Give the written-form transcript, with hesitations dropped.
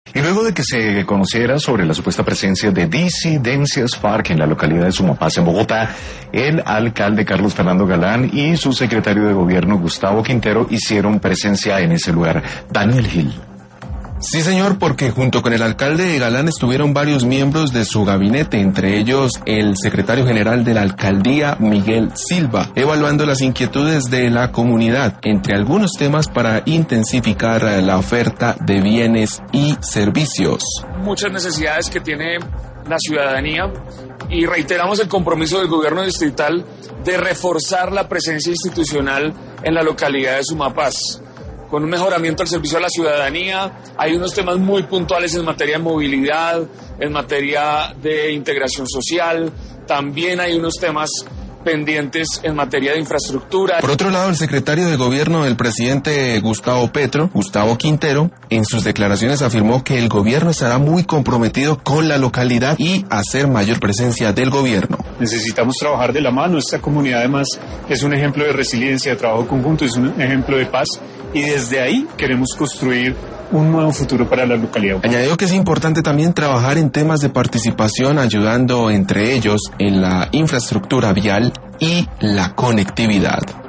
Y luego de que se conociera sobre la supuesta presencia de disidencias FARC en la localidad de Sumapaz, en Bogotá, el alcalde Carlos Fernando Galán y su secretario de gobierno Gustavo Quintero hicieron presencia en ese lugar. Daniel Gil. Sí, señor, porque junto con el alcalde Galán estuvieron varios miembros de su gabinete, entre ellos el secretario general de la alcaldía, Miguel Silva, evaluando las inquietudes de la comunidad, entre algunos temas para intensificar la oferta de bienes y servicios. Muchas necesidades que tiene la ciudadanía y reiteramos el compromiso del gobierno distrital de reforzar la presencia institucional en la localidad de Sumapaz, con un mejoramiento del servicio a la ciudadanía. Hay unos temas muy puntuales en materia de movilidad, en materia de integración social, también hay unos temas pendientes en materia de infraestructura. Por otro lado, el secretario de gobierno del presidente Gustavo Petro, Gustavo Quintero, en sus declaraciones afirmó que el gobierno estará muy comprometido con la localidad y hacer mayor presencia del gobierno. Necesitamos trabajar de la mano. Esta comunidad además es un ejemplo de resiliencia, de trabajo conjunto, es un ejemplo de paz y desde ahí queremos construir un nuevo futuro para la localidad. Añadió que es importante también trabajar en temas de participación, ayudando entre ellos en la infraestructura vial y la conectividad.